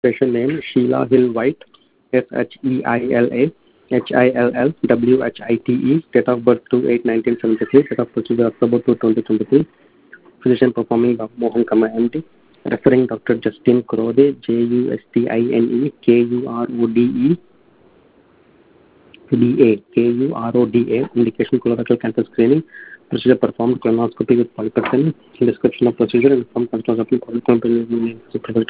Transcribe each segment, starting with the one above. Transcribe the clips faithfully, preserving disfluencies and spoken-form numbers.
Patient name Sheila Hill White, S H E I L A H I L L W H I T E. Date of birth two eight nineteen seventy-three. Date of procedure October two twenty twenty-three. Physician performing Doctor Mohan Kama M D. Referring Doctor Justin Kurode, J U S T I N E K U R O D E D A K U R O D A. Indication colorectal cancer screening. Procedure performed colonoscopy with polypectomy. Description of procedure and some controls of the polypectomy. The patient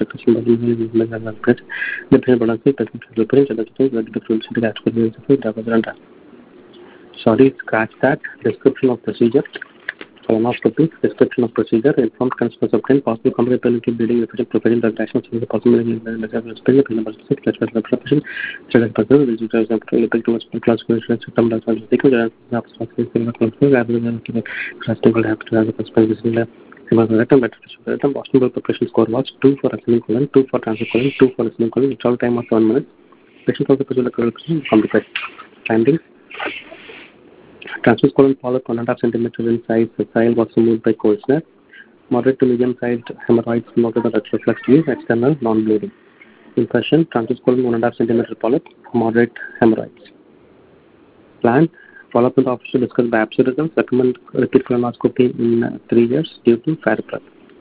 Sorry, scratch that. Description of procedure. Colonoscopy, description of procedure, informed consent of obtained, possible complicated bleeding, efficient preparation, the reaction, the possibility of the spring, the number six, let's the preparation, study person, which is an epic to classification system, that's all the sequence, and the abstract rather than classical have to have a specific Boston preparation score was two for ascending colon, two for transfer colon, two for ascending colon, which all time was one minute. Patient of the procedure complicated. Findings. Transverse colon polyp one and a half centimeters in size. The sile was removed by Koelsner. Moderate to medium-sized hemorrhoids noted at reflex view, external, non-bleeding. Impression: transverse colon one and a half centimeter polyp, moderate hemorrhoids. Plan: follow-up with the officer discussed biopsy results. Recommend repeat colonoscopy in uh, three years due to fair prep.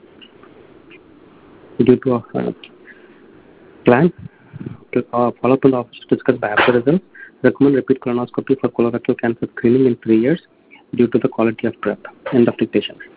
Due to uh, plan: uh, follow-up with the officer discussed biopsy results. Recommend repeat colonoscopy for colorectal cancer screening in three years due to the quality of prep. End of dictation.